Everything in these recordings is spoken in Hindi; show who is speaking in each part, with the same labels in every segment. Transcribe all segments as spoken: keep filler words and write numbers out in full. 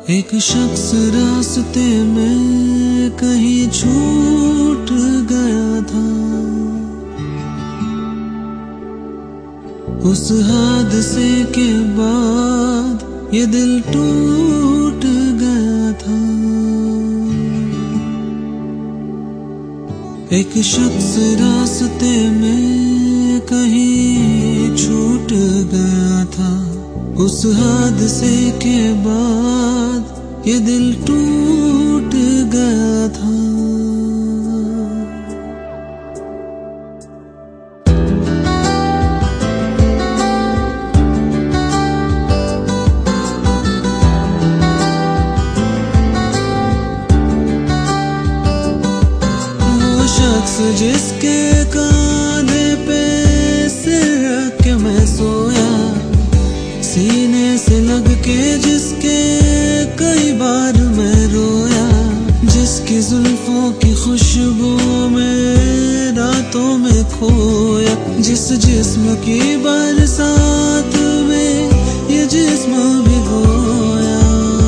Speaker 1: एक शख्स रास्ते में कहीं छूट गया था। उस हादसे के बाद ये दिल टूट गया था। एक शख्स रास्ते में कहीं छूट गया था। उस हादसे के बाद ये दिल टूट गया था। वो शख्स जिसके कांधे पे सिर रख के मैं सोया, सीने से लग के जिसके कई बार मैं रोया, जिसकी जुल्फों की खुशबू में रातों में खोया, जिस जिस्म की बरसात में ये जिस्म भिगोया।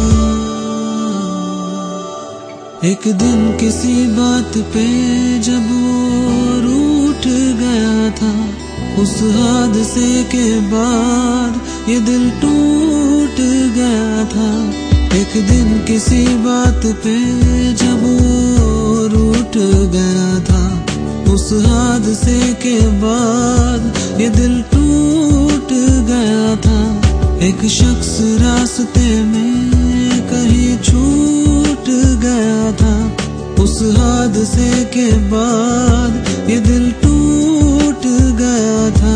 Speaker 1: एक दिन किसी बात पे जब वो रूठ गया था, उस हादसे के बाद ये दिल टूट गया था। एक दिन किसी बात पे जब वो रूठ गया था, उस हादसे के बाद ये दिल टूट गया था। एक शख्स रास्ते में कहीं छूट गया था। उस हादसे के बाद ये दिल टूट गया था।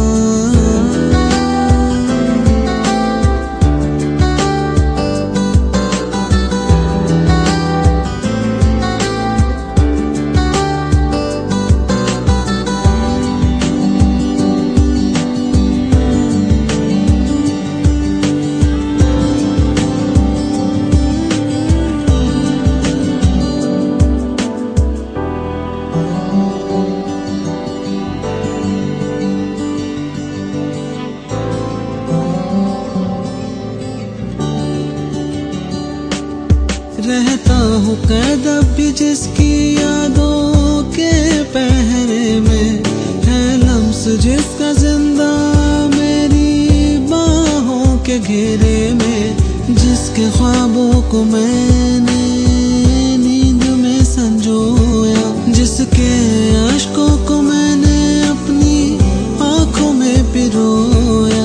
Speaker 1: रहता हूँ कैद भी जिसकी यादों के पहरे में, है लम्स जिसका जिंदा मेरी बाहों के घेरे में, जिसके ख्वाबों को मैंने नींद में संजोया, जिसके अश्कों को मैंने अपनी आंखों में पिरोया।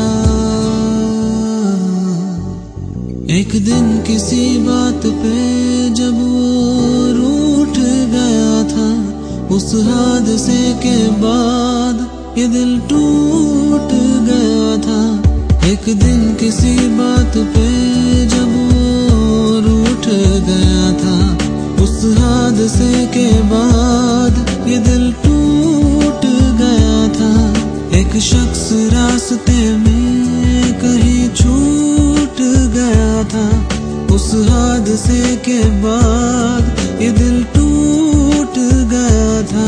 Speaker 1: एक दिन किसी बात पे जब वो रूठ गया था, उस हादसे के बाद ये दिल टूट गया था। एक दिन किसी बात पे जब वो रूठ गया था, उस हादसे के बाद ये दिल टूट गया था। एक शख्स रास्ते में कहीं छूट गया था। उस हादसे के बाद ये दिल टूट गया था।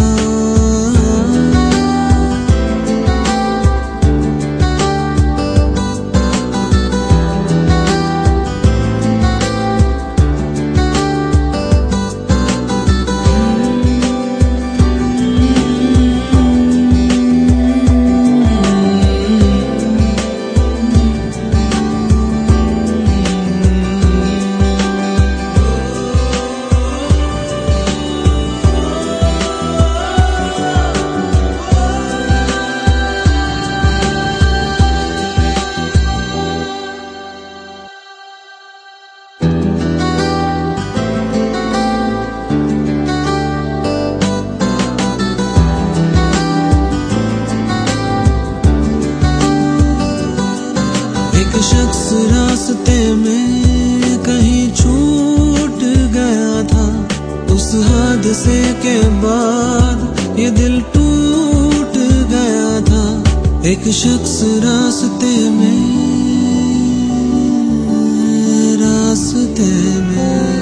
Speaker 1: एक शख्स रास्ते में कहीं छूट गया था। उस हादसे के बाद ये दिल टूट गया था। एक शख्स रास्ते में रास्ते में